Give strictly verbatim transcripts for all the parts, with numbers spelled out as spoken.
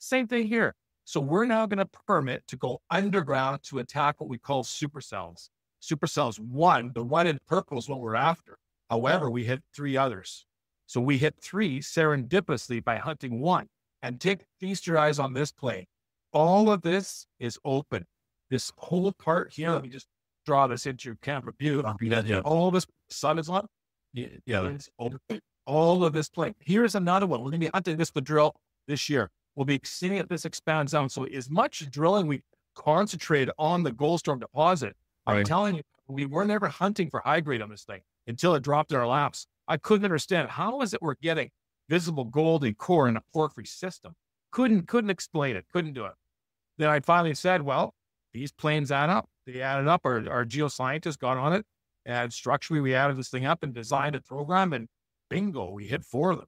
Same thing here. So we're now going to permit to go underground to attack what we call supercells. Supercells one, the one in purple is what we're after. However, we hit three others. So we hit three serendipitously by hunting one. And take feast your eyes on this plane. All of this is open. This whole part here, let me just draw this into your camera view. Yeah, yeah. All this sun is on. Yeah, yeah. It's open. All of this plane. Here's another one. We're going to be hunting this with drill this year. We'll be seeing if this expands out. So as much drilling we concentrate on the Goldstorm deposit, I'm Right. telling you, we were never hunting for high grade on this thing until it dropped in our laps. I couldn't understand how is it we're getting visible gold in core in a porphyry system. Couldn't, couldn't explain it. Couldn't do it. Then I finally said, well, these planes add up. They added up. Our, our geoscientists got on it, and structurally we added this thing up and designed a program, and bingo, we hit four of them.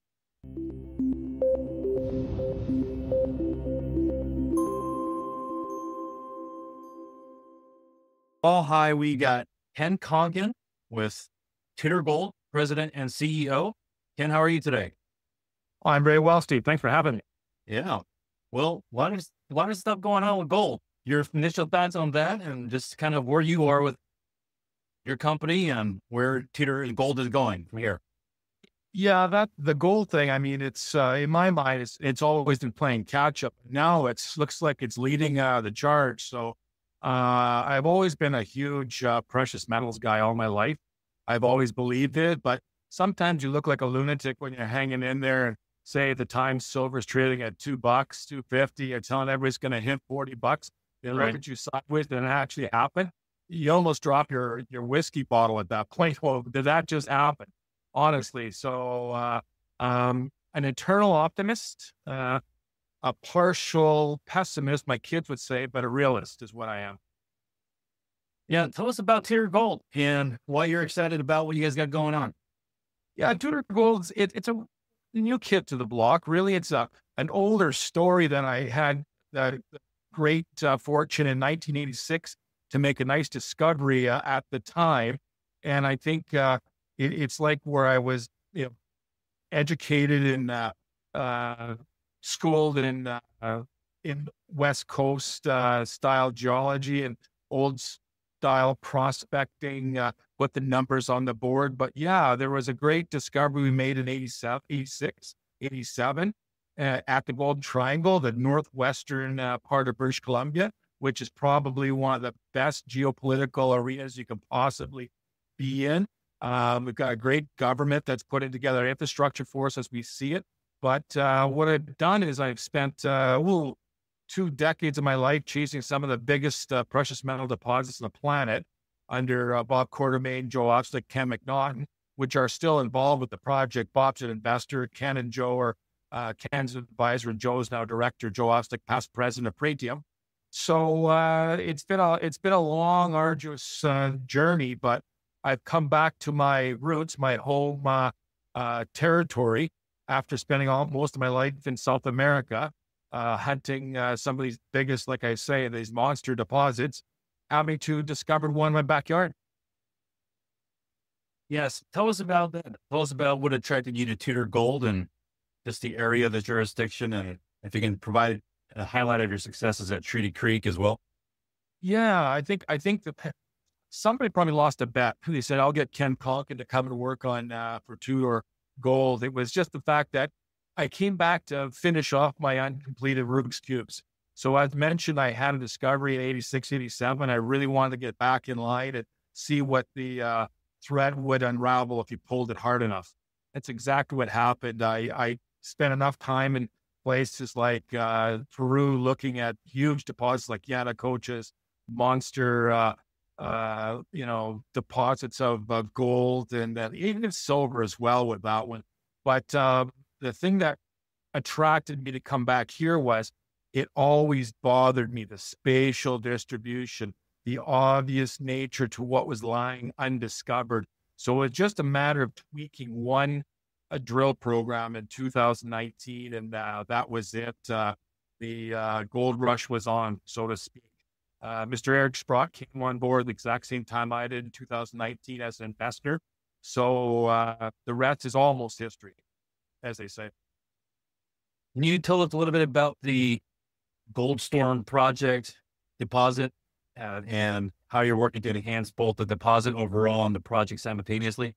All hi, we got Ken Congdon with Titter Gold, President and C E O. Ken, how are you today? Oh, I'm very well, Steve. Thanks for having me. Yeah. Well, a lot of, a lot of stuff going on with gold. Your initial thoughts on that and just kind of where you are with your company and where Titter Gold is going from here. Yeah, that the gold thing. I mean, it's uh, in my mind, it's it's always been playing catch up. Now it's looks like it's leading uh, the charge. So uh, I've always been a huge uh, precious metals guy all my life. I've always believed it, but sometimes you look like a lunatic when you're hanging in there and say at the time silver's trading at two bucks, two fifty. You're telling everybody's going to hit forty bucks. They look Right. at you sideways, and it actually happened. You almost drop your your whiskey bottle at that point. Well, did that just happen? Honestly. So, uh, um, an eternal optimist, uh, a partial pessimist, my kids would say, but a realist is what I am. Yeah. Tell us about Titter Gold and why you're excited about what you guys got going on. Yeah, Tudor Gold's it, it's a new kid to the block. Really, it's a an older story than I had the great uh, fortune in nineteen eighty-six to make a nice discovery uh, at the time, and I think uh, it, it's like where I was, you know, educated and uh, uh, schooled in uh, in West Coast uh, style geology and old style prospecting, uh, put the numbers on the board. But yeah, there was a great discovery we made in eighty-seven, eighty-six, eighty-seven uh, at the Golden Triangle, the northwestern uh, part of British Columbia, which is probably one of the best geopolitical arenas you can possibly be in. Um, we've got a great government that's putting together infrastructure for us as we see it. But uh, what I've done is I've spent uh, ooh, two decades of my life chasing some of the biggest uh, precious metal deposits on the planet under uh, Bob Quartermain, Joe Oslick, Ken McNaughton, which are still involved with the project. Bob's an investor. Ken and Joe are uh, Ken's advisor, and Joe's now director. Joe Oslick, past president of Pretium. So uh, it's been a it's been a long, arduous uh, journey, but I've come back to my roots, my home uh, uh, territory, after spending all most of my life in South America, uh, hunting uh, some of these biggest, like I say, these monster deposits, having to discover one in my backyard. Yes. Tell us about that. Tell us about what attracted you to Titter Gold and just the area, the jurisdiction, and if you can provide a highlight of your successes at Treaty Creek as well. Yeah, I think I think the somebody probably lost a bet. They said, "I'll get Ken Conkin to come and work on uh, for Tudor Gold." It was just the fact that I came back to finish off my uncompleted Rubik's Cubes. So as mentioned, I had a discovery in eighty-six, eighty-seven. I really wanted to get back in line and see what the uh, thread would unravel if you pulled it hard enough. That's exactly what happened. I, I spent enough time in places like uh, Peru looking at huge deposits like Yanacocha's, monster, uh, uh, you know, deposits of, of gold and uh, even silver as well with that one. But uh, the thing that attracted me to come back here was it always bothered me, the spatial distribution, the obvious nature to what was lying undiscovered. So it's just a matter of tweaking one a drill program in two thousand nineteen, and uh, that was it. Uh, the uh, gold rush was on, so to speak. Uh, Mister Eric Sprott came on board the exact same time I did in two thousand nineteen as an investor. So uh, the rest is almost history, as they say. Can you tell us a little bit about the Goldstorm project deposit uh, and how you're working to enhance both the deposit overall and the project simultaneously?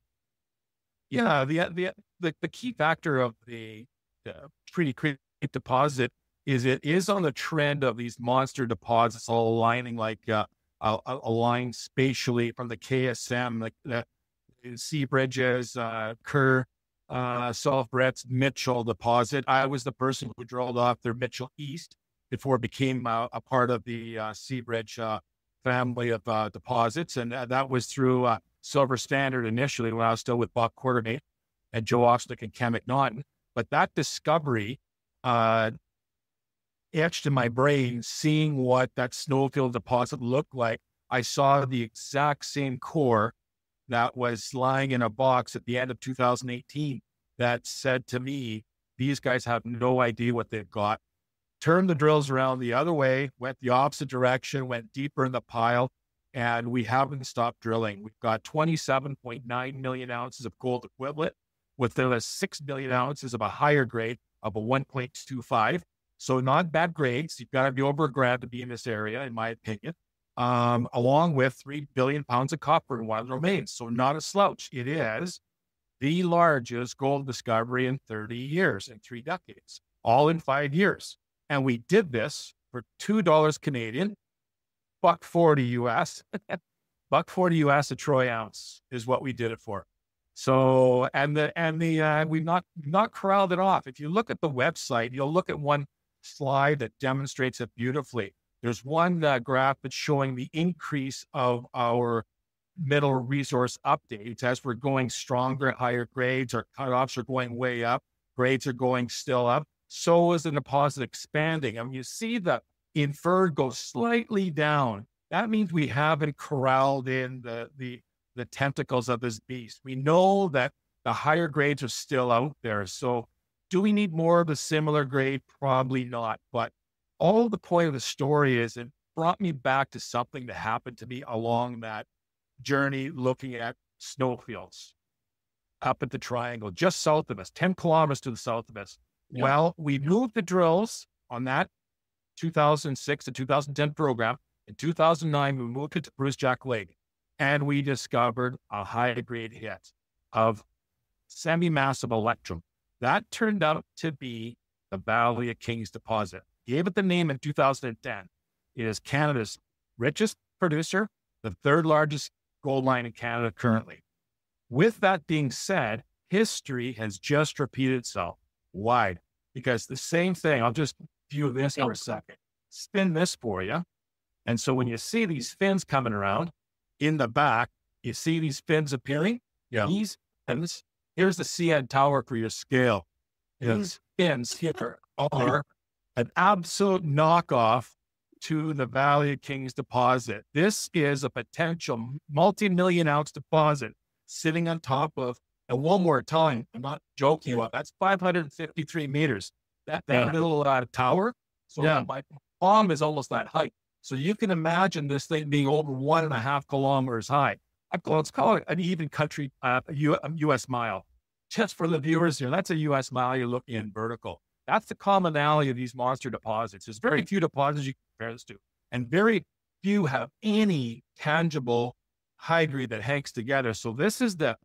Yeah, the the the, the key factor of the, the Treaty Creek deposit is it is on the trend of these monster deposits all aligning like uh, uh, aligned spatially from the K S M, like the Sea Bridges, uh, Kerr, uh, Sulphurets, Mitchell deposit. I was the person who drilled off their Mitchell East before it became uh, a part of the uh, Sea Bridge uh, family of uh, deposits, and uh, that was through uh, Silver Standard initially when I was still with Buck Quartermain and Joe Oxlick and Ken McNaughton. But that discovery uh, etched in my brain, seeing what that Snowfield deposit looked like. I saw the exact same core that was lying in a box at the end of two thousand eighteen that said to me, these guys have no idea what they've got. Turned the drills around the other way, went the opposite direction, went deeper in the pile, and we haven't stopped drilling. We've got twenty-seven point nine million ounces of gold equivalent with the six million ounces of a higher grade of a one point two five. So not bad grades. You've got to be over a gram to be in this area, in my opinion, um, along with three billion pounds of copper in one of the remains. So not a slouch. It is the largest gold discovery in thirty years, in three decades, all in five years. And we did this for two dollars Canadian, buck forty U S, buck forty U S a troy ounce is what we did it for. So, and the, and the, uh, we've not, not corralled it off. If you look at the website, you'll look at one slide that demonstrates it beautifully. There's one uh, graph that's showing the increase of our middle resource updates as we're going stronger at higher grades. Our cutoffs are going way up. Grades are going still up. So is the deposit expanding. I mean, you see the inferred go slightly down. That means we haven't corralled in the, the, the tentacles of this beast. We know that the higher grades are still out there. So do we need more of a similar grade? Probably not. But all the point of the story is it brought me back to something that happened to me along that journey, looking at snowfields up at the triangle, just south of us, ten kilometers to the south of us. Yeah. Well, we moved the drills on that two thousand six to two thousand ten program. In two thousand nine, we moved it to Brucejack Lake, and we discovered a high-grade hit of semi-massive electrum. That turned out to be the Valley of Kings deposit. Gave it the name in two thousand ten. It is Canada's richest producer, the third largest gold mine in Canada currently. With that being said, history has just repeated itself. Why? Because the same thing, I'll just view this for a second, spin this for you. And so when you see these fins coming around in the back, you see these fins appearing. Yeah. These fins, here's the C N Tower for your scale. Yes. These fins here are an absolute knockoff to the Valley of Kings deposit. This is a potential multi-million ounce deposit sitting on top of, and one more time, I'm not joking about, that's five hundred fifty-three meters. That, that yeah. little uh, tower, so yeah. my palm is almost that height. So you can imagine this thing being over one and a half kilometers high. Let's call it an even country, uh, a U S mile. Just for the viewers here, that's a U S mile you're looking in vertical. That's the commonality of these monster deposits. There's very few deposits you can compare this to, and very few have any tangible high grade that hangs together. So this is the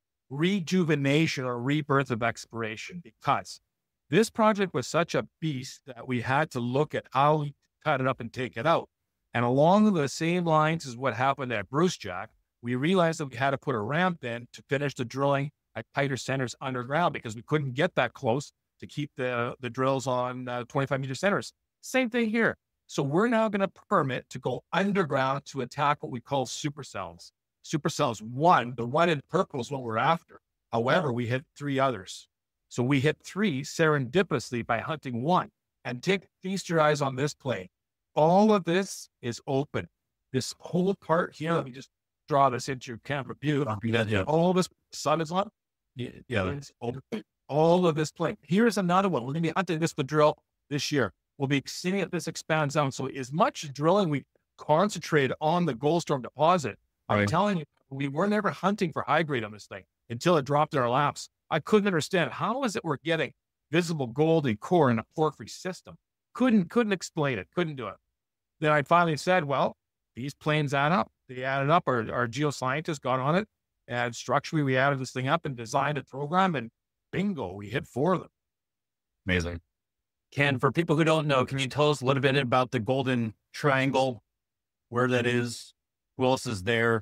rejuvenation or rebirth of exploration, because this project was such a beast that we had to look at how we cut it up and take it out. And along the same lines as what happened at Brucejack, we realized that we had to put a ramp in to finish the drilling at tighter centers underground, because we couldn't get that close to keep the, the drills on uh, twenty-five meter centers. Same thing here. So we're now going to permit to go underground to attack what we call supercells. Supercells one, the one in purple is what we're after. However, we hit three others. So we hit three serendipitously by hunting one. And take, feast your eyes on this plane. All of this is open. This whole part here, let me just draw this into your camera view. Yeah, yeah. All this sun is on. Yeah, yeah. It's open. All of this plane. Here's another one. We're going to be hunting this with drill this year. We'll be seeing if this expands down. So as much drilling we concentrate on the Goldstorm deposit, I'm right. telling you, we were never hunting for high grade on this thing until it dropped in our laps. I couldn't understand, how is it we're getting visible gold in core in a porphyry system. Couldn't, couldn't explain it. Couldn't do it. Then I finally said, well, these planes add up. They added up. Our, our geoscientists got on it, and structurally we added this thing up and designed a program, and bingo, we hit four of them. Amazing. Ken, for people who don't know, can you tell us a little bit about the Golden Triangle, where that is, who else is there,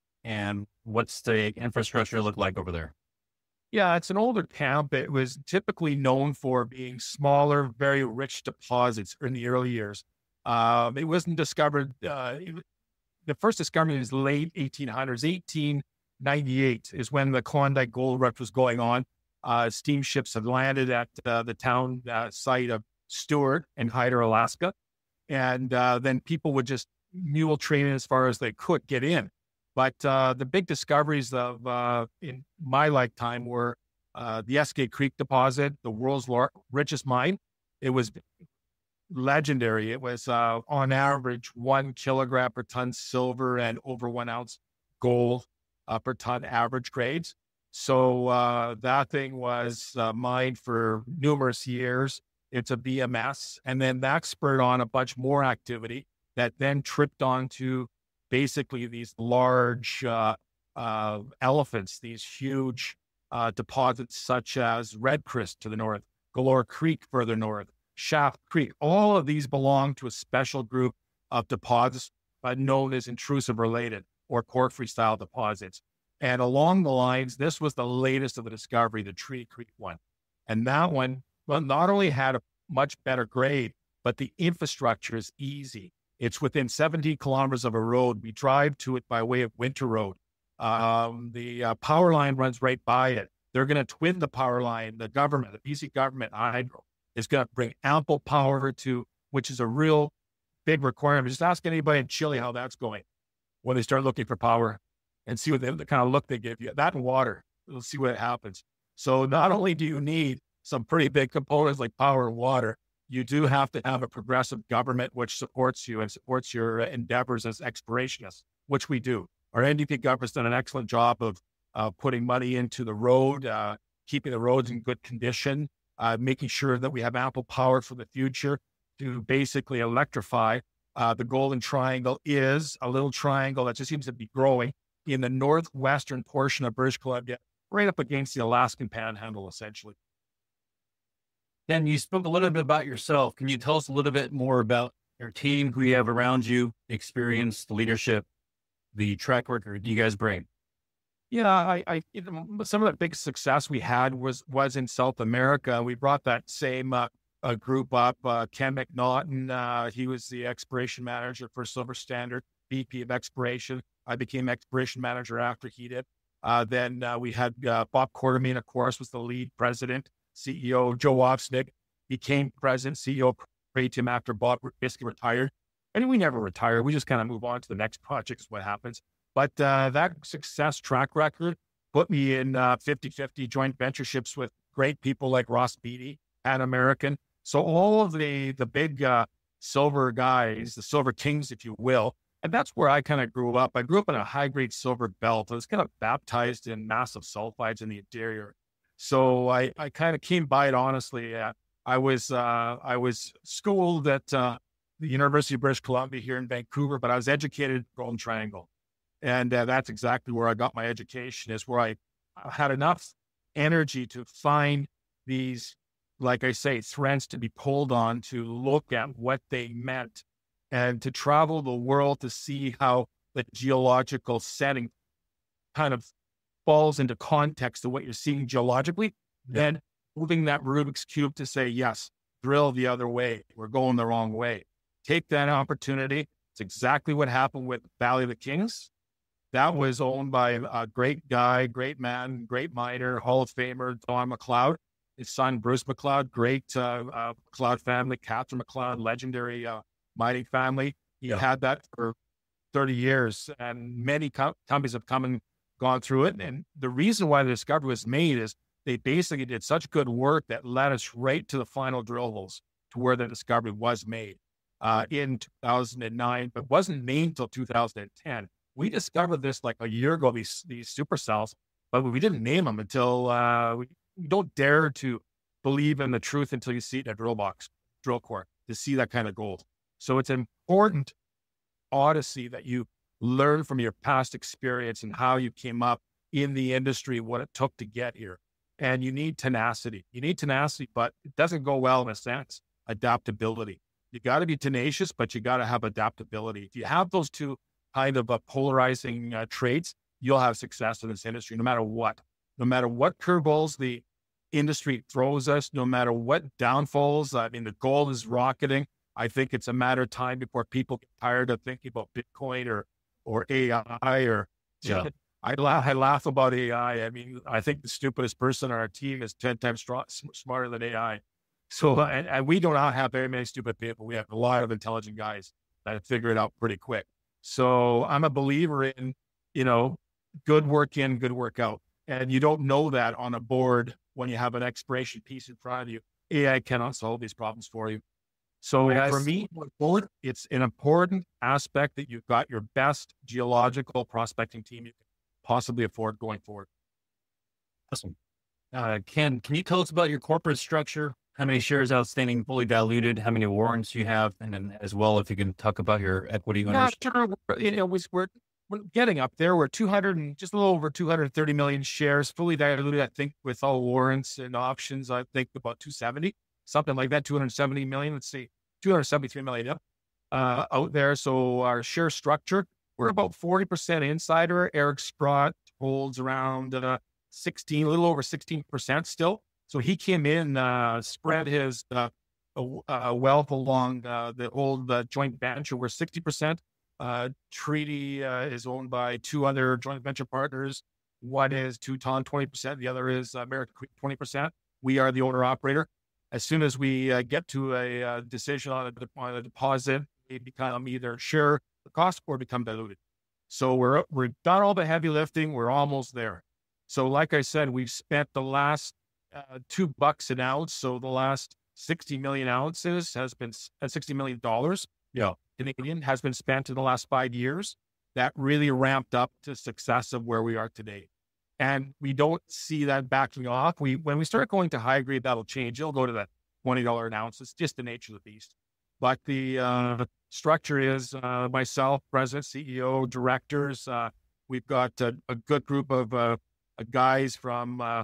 and what's the infrastructure look like over there? Yeah, it's an older camp. It was typically known for being smaller, very rich deposits in the early years. Um, it wasn't discovered, uh, it, the first discovery was late eighteen hundreds, eighteen ninety-eight is when the Klondike Gold Rush was going on. Uh, steamships had landed at uh, the town uh, site of Stewart in Hyder, Alaska. And uh, then people would just mule train as far as they could get in. But uh, the big discoveries of uh, in my lifetime were uh, the Eskay Creek deposit, the world's lar- richest mine. It was legendary. It was uh, on average one kilogram per ton silver and over one ounce gold uh, per ton average grades. So uh, that thing was uh, mined for numerous years. It's a B M S. And then that spurred on a bunch more activity that then tripped onto basically these large uh, uh, elephants, these huge uh, deposits such as Red Chris to the north, Galore Creek further north, Shaft Creek. All of these belong to a special group of deposits uh, known as intrusive related or porphyry style deposits. And along the lines, this was the latest of the discovery, the Tree Creek one. And that one, well, not only had a much better grade, but the infrastructure is easy. It's within seventeen kilometers of a road. We drive to it by way of Winter Road. Um, the uh, power line runs right by it. They're going to twin the power line. The government, the B C government, Hydro, is going to bring ample power to, which is a real big requirement. Just ask anybody in Chile how that's going when they start looking for power and see what they, the kind of look they give you. That and water, we'll see what happens. So not only do you need some pretty big components like power and water, you do have to have a progressive government which supports you and supports your endeavors as explorationists, which we do. Our N D P government's done an excellent job of uh, putting money into the road, uh, keeping the roads in good condition, uh, making sure that we have ample power for the future to basically electrify. Uh, the Golden Triangle is a little triangle that just seems to be growing in the northwestern portion of British Columbia, right up against the Alaskan Panhandle, essentially. Then you spoke a little bit about yourself. Can you tell us a little bit more about your team, who you have around you, experience, the leadership, the track record you guys bring? Yeah, I, I you know, some of the big success we had was was in South America. We brought that same uh, uh, group up. Uh, Ken McNaughton, uh, he was the exploration manager for Silver Standard, V P of exploration. I became exploration manager after he did. Uh, then uh, we had uh, Bob Quartermain, of course, was the lead president. C E O Joe Wapsnick became president, C E O Pretium after Bob basically retired. And we never retire. We just kind of move on to the next project is what happens. But uh, that success track record put me in uh, fifty-fifty joint ventureships with great people like Ross Beatty, Pan American. So all of the, the big uh, silver guys, the silver kings, if you will, and that's where I kind of grew up. I grew up in a high-grade silver belt. I was kind of baptized in massive sulfides in the interior. So I, I kind of came by it honestly. Uh, I was uh, I was schooled at uh, the University of British Columbia here in Vancouver, but I was educated at Golden Triangle. And uh, that's exactly where I got my education, is where I had enough energy to find these, like I say, threads to be pulled on to look at what they meant and to travel the world to see how the geological setting kind of falls into context of what you're seeing geologically, yeah. Then moving that Rubik's Cube to say, yes, drill the other way. We're going the wrong way. Take that opportunity. It's exactly what happened with Valley of the Kings. That was owned by a great guy, great man, great miner, Hall of Famer, Don McLeod. His son, Bruce McLeod, great uh, uh, McLeod family, Catherine McLeod, legendary uh, mining family. He yeah. had that for thirty years, and many co- companies have come and gone through it. And the reason why the discovery was made is they basically did such good work that led us right to the final drill holes to where the discovery was made uh, in two thousand nine, but wasn't made until two thousand ten. We discovered this like a year ago, these, these supercells, but we didn't name them until uh, we, we don't dare to believe in the truth until you see it in a drill box, drill core, to see that kind of gold. So it's important odyssey that you learn from your past experience and how you came up in the industry, what it took to get here. And you need tenacity. You need tenacity, but it doesn't go well in a sense. Adaptability. You got to be tenacious, but you got to have adaptability. If you have those two kind of uh, polarizing uh, traits, you'll have success in this industry, no matter what. No matter what curveballs the industry throws us, no matter what downfalls. I mean, the gold is rocketing. I think it's a matter of time before people get tired of thinking about Bitcoin or or A I or Yeah. I laugh, I laugh about A I. I I mean, I think the stupidest person on our team is ten times strong, smarter than A I. So, and, and we do not have very many stupid people. We have a lot of intelligent guys that figure it out pretty quick. So I'm a believer in, you know, good work in, good work out. And you don't know that on a board when you have an expiration piece in front of you. A I cannot solve these problems for you. So Yes. for me, it's an important aspect that you've got your best geological prospecting team you can possibly afford going forward. Awesome. Uh, Ken, can you tell us about your corporate structure? How many shares outstanding, fully diluted? How many warrants you have? And then as well, if you can talk about your equity Yeah, owners. sure. We're- You know, we- we're, we're getting up there. We're two hundred and just a little over two hundred thirty million shares, fully diluted. I think with all warrants and options, I think about two seventy, something like that, two hundred seventy million. Let's see, two hundred seventy-three million yep, uh, out there. So our share structure, we're about forty percent insider. Eric Sprott holds around uh, sixteen, a little over sixteen percent still. So he came in, uh, spread his uh, uh, wealth along uh, the old uh, joint venture. We're sixty percent. Uh, Treaty uh, is owned by two other joint venture partners. One is Teuton, twenty percent. The other is uh, American Creek, twenty percent. We are the owner operator. As soon as we uh, get to a uh, decision on a, on a deposit, they become either share the cost or become diluted. So we're we're done all the heavy lifting. We're almost there. So like I said, we've spent the last uh, two bucks an ounce. So the last sixty million ounces has been uh, sixty million dollars. Yeah. Canadian has been spent in the last five years. That really ramped up to success of where we are today. And we don't see that backing off. We, when we start going to high grade, that'll change. It'll go to that twenty dollars an ounce. It's just the nature of the beast. But the uh, structure is uh, myself, president, C E O, directors. Uh, we've got a, a good group of uh, guys from uh,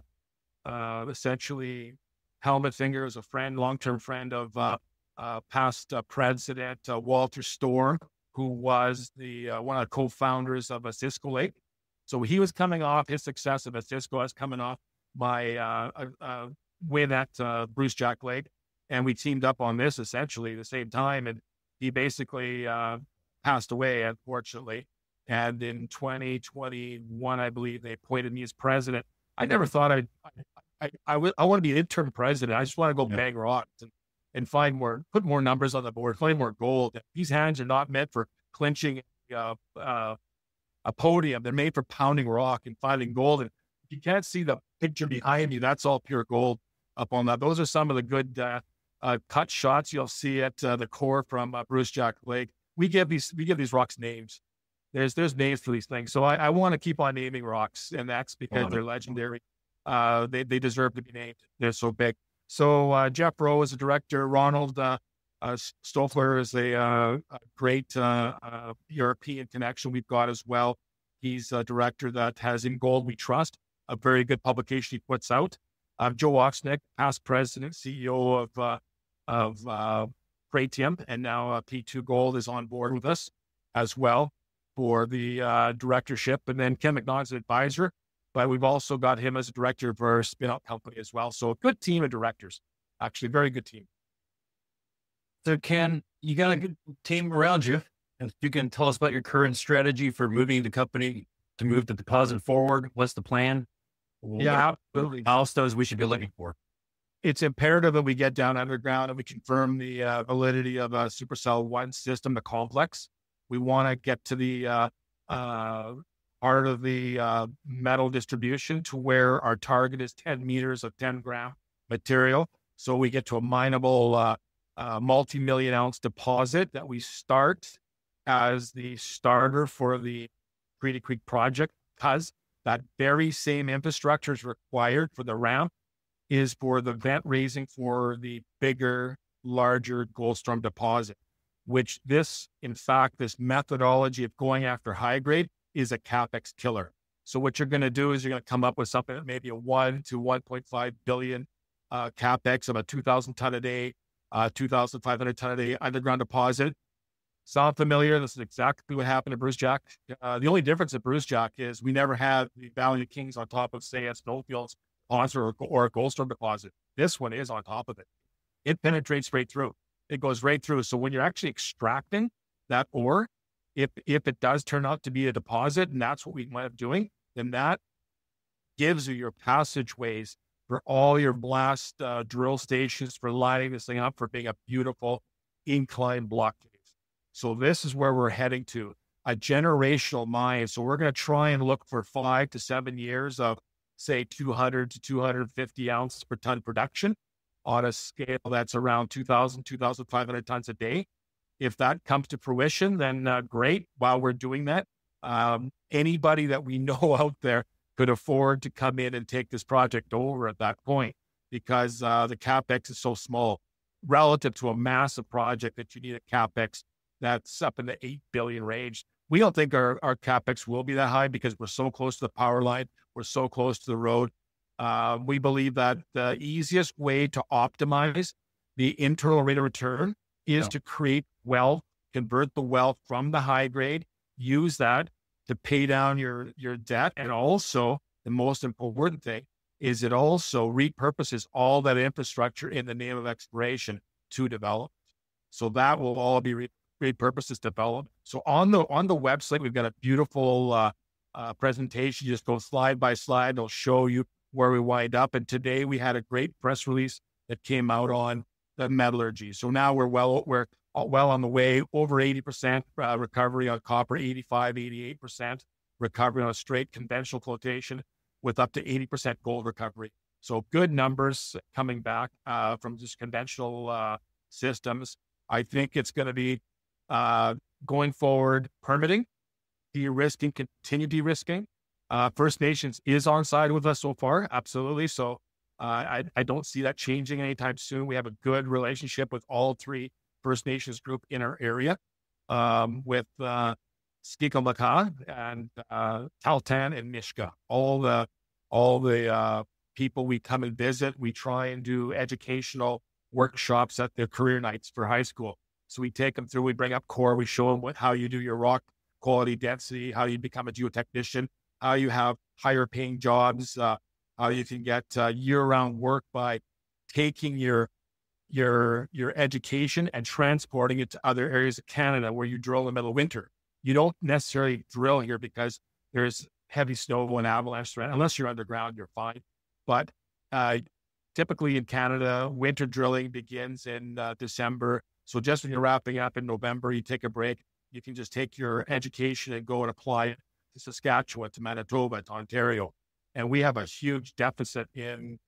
uh, essentially Helmut Finger is a friend, long-term friend of uh, uh, past uh, president uh, Walter Storm, who was the uh, one of the co-founders of Osisko Lake. So he was coming off his success of Osisko. I was coming off my uh, uh, uh, win at uh, Bruce Jack Lake, and we teamed up on this essentially at the same time. And he basically uh, passed away, unfortunately. And in twenty twenty-one, I believe they appointed me as president. I never thought I'd, I I, I, w- I want to be an interim president. I just want to go Yeah. bang rocks and, and find more, put more numbers on the board, find more gold. These hands are not meant for clinching uh, uh, a podium. They're made for pounding rock and finding gold. And if you can't see the picture behind you, that's all pure gold up on that. Those are some of the good uh, uh, cut shots you'll see at uh, the core from uh, Bruce Jack Lake. We give these we give these rocks names. There's there's names for these things. So I, I want to keep on naming rocks, and that's because Love it. they're legendary. Uh, they they deserve to be named. They're so big. So uh, Jeff Rowe is a director. Ronald uh, uh, Stoffler is a, uh, a great uh, uh, European connection we've got as well. He's a director that has In Gold We Trust, a very good publication he puts out. Uh, Joe Oxnick, past president, C E O of uh, of uh, Pretium, and now uh, P two Gold is on board with us as well for the uh, directorship. And then Ken McNaughton's an advisor, but we've also got him as a director of our spin-out company as well. So a good team of directors, actually, very good team. So Ken, you got a good team around you. And if you can tell us about your current strategy for moving the company to move the deposit forward. What's the plan? Yeah, absolutely. Milestones we should be looking for. It's imperative that we get down underground and we confirm the uh, validity of a Supercell one system, the complex. We want to get to the uh, uh, part of the uh, metal distribution to where our target is ten meters of ten gram material. So we get to a mineable uh, uh, multi-million ounce deposit that we start as the starter for the Creedy Creek project, because that very same infrastructure is required for the ramp is for the vent raising for the bigger, larger Goldstrom deposit, which this, in fact, this methodology of going after high grade is a CapEx killer. So what you're going to do is you're going to come up with something that maybe a one to one point five billion uh, CapEx of a two thousand ton a day, uh, two thousand five hundred ton a day underground deposit. Sound familiar? This is exactly what happened to Brucejack. Uh, the only difference at Brucejack is we never had the Valley of Kings on top of, say, a Snowfields deposit or, or a Goldstrom deposit. This one is on top of it. It penetrates right through. It goes right through. So when you're actually extracting that ore, if if it does turn out to be a deposit, and that's what we wind up doing, then that gives you your passageways for all your blast uh, drill stations, for lining this thing up, for being a beautiful incline block cave. So this is where we're heading to, a generational mine. So we're going to try and look for five to seven years of, say, two hundred to two hundred fifty ounces per ton production on a scale that's around two thousand, two thousand five hundred tons a day. If that comes to fruition, then uh, great. While we're doing that, um, anybody that we know out there could afford to come in and take this project over at that point, because uh, the CapEx is so small relative to a massive project that you need a CapEx that's up in the eight billion range. We don't think our, our CapEx will be that high because we're so close to the power line. We're so close to the road. Uh, we believe that the easiest way to optimize the internal rate of return is Yeah. to create wealth, convert the wealth from the high grade, use that to pay down your, your debt. And also, the most important thing is it also repurposes all that infrastructure in the name of exploration to develop. So that will all be re- repurposed as development. So on the on the website, we've got a beautiful uh, uh, presentation. You just go slide by slide. It'll show you where we wind up. And today we had a great press release that came out on the metallurgy. So now we're well we're well on the way, over eighty percent uh, recovery on copper, eighty-five, eighty-eight percent recovery on a straight conventional flotation, with up to eighty percent gold recovery. So good numbers coming back uh, from just conventional uh, systems. I think it's going to be uh, going forward, permitting, de-risking, continue de-risking. Uh, First Nations is on side with us so far, absolutely. So uh, I, I don't see that changing anytime soon. We have a good relationship with all three First Nations group in our area, um, with uh, Skikalaka and uh, Taltan and Mishka. All the all the uh, people we come and visit, we try and do educational workshops at their career nights for high school. So we take them through, we bring up core, we show them what, how you do your rock quality density, how you become a geotechnician, how you have higher paying jobs, uh, how you can get uh, year-round work by taking your your your education and transporting it to other areas of Canada where you drill in the middle of winter. You don't necessarily drill here because there's heavy snow and avalanche threat. Unless you're underground, you're fine. But uh, typically in Canada, winter drilling begins in uh, December. So just when you're wrapping up in November, you take a break. You can just take your education and go and apply it to Saskatchewan, to Manitoba, to Ontario. And we have a huge deficit in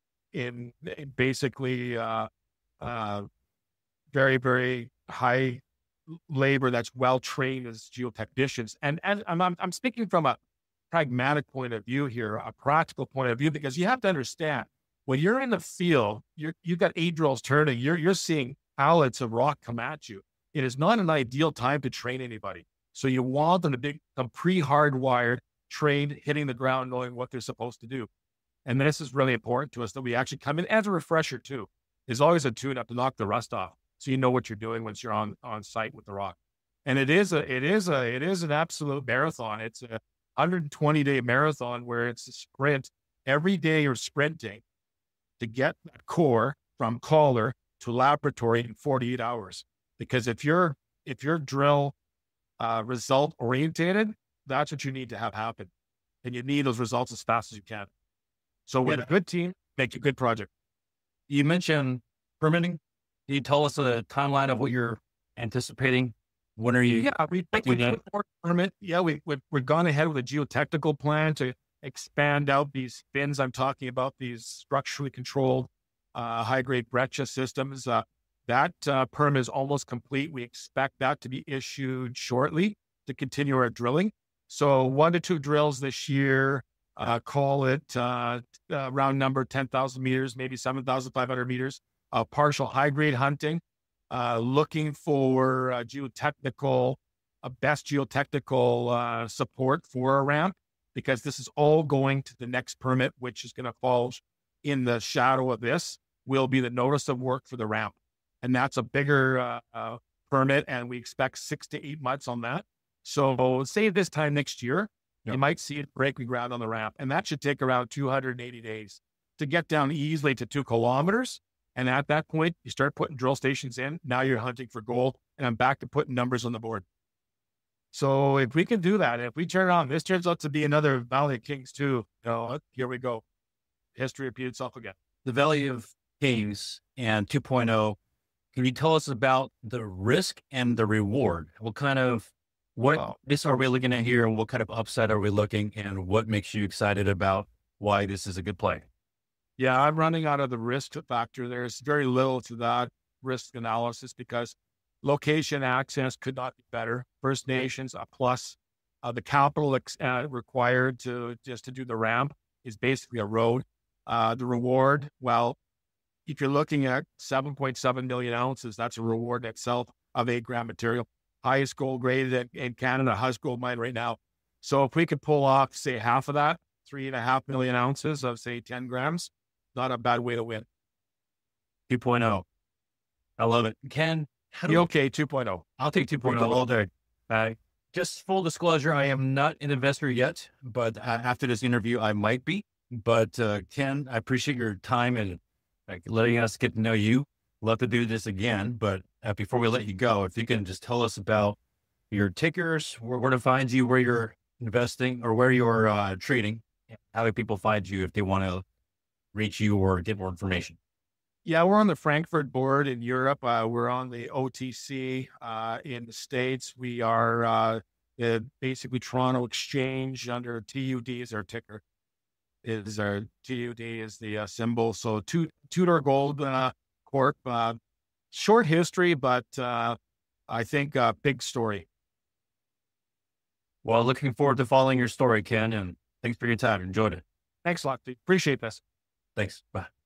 in, in basically uh, uh, very, very high labor that's well trained as geotechnicians. And, and I'm, I'm speaking from a pragmatic point of view here, a practical point of view, because you have to understand when you're in the field, you're, you've got eight drills turning, you're, you're seeing pallets of rock come at you. It is not an ideal time to train anybody. So you want them to become pre-hardwired, trained, hitting the ground, knowing what they're supposed to do. And this is really important to us, that we actually come in as a refresher too. There's always a tune-up to knock the rust off, so you know what you're doing once you're on, on site with the rock. And it is a it is a it is an absolute marathon. It's a one hundred twenty day marathon where it's a sprint. Every day you're sprinting to get that core from collar to laboratory in forty-eight hours. Because if you're if you're drill uh, result orientated, that's what you need to have happen, and you need those results as fast as you can. So with Yeah. a good team, make a good project. You mentioned permitting. Can you tell us a timeline of what you're anticipating? When are you? Yeah, we like we we did. put permit. Yeah, we we we've gone ahead with a geotechnical plan to expand out these fins I'm talking about, these structurally controlled uh, high grade breccia systems. Uh, that uh, permit is almost complete. We expect that to be issued shortly to continue our drilling. So one to two drills this year, uh, call it uh, uh, round number ten thousand meters, maybe seven thousand five hundred meters, uh, partial high grade hunting, uh, looking for uh, geotechnical, uh, best geotechnical uh, support for a ramp, because this is all going to the next permit, which is going to fall in the shadow of this, will be the notice of work for the ramp. And that's a bigger uh, uh, permit, and we expect six to eight months on that. So say this time next year, yep, you might see it breaking ground on the ramp, and that should take around two hundred eighty days to get down easily to two kilometers. And at that point, you start putting drill stations in. Now you're hunting for gold, and I'm back to putting numbers on the board. So if we can do that, if we turn on, this turns out to be another Valley of Kings too. You know, here we go. History repeats itself again. The Valley of Kings and two point oh. Can you tell us about the risk and the reward? What kind of, what wow. this are we looking at here, and what kind of upside are we looking, and what makes you excited about why this is a good play? Yeah, I'm running out of the risk factor. There's very little to that risk analysis because location access could not be better. First Nations, a plus. Uh, the capital ex- uh, required to just to do the ramp is basically a road. Uh, the reward, well, if you're looking at seven point seven million ounces, that's a reward in itself of eight gram material. Highest gold grade in, in Canada, highest gold mine right now. So if we could pull off, say, half of that, three and a half million ounces of, say, ten grams, not a bad way to win. two point oh. I love it. Ken, how do you okay, two point oh. I'll take two point oh all day. Uh, just full disclosure, I am not an investor yet, but uh, after this interview, I might be. But uh, Ken, I appreciate your time and like letting us get to know you. Love to do this again, but uh, before we let you go, if you can just tell us about your tickers, where, where to find you, where you're investing, or where you're uh, trading, how do people find you if they want to reach you or get more information? Yeah, we're on the Frankfurt board in Europe. Uh, we're on the O T C uh, in the States. We are uh, the basically Toronto Exchange under T U D is our ticker. Is our T U D is the uh, symbol. So Tut- Tudor Gold uh, Corp. Uh, short history, but uh, I think a uh, big story. Well, looking forward to following your story, Ken, and thanks for your time. Enjoyed it. Thanks a lot. Appreciate this. Thanks. Bye.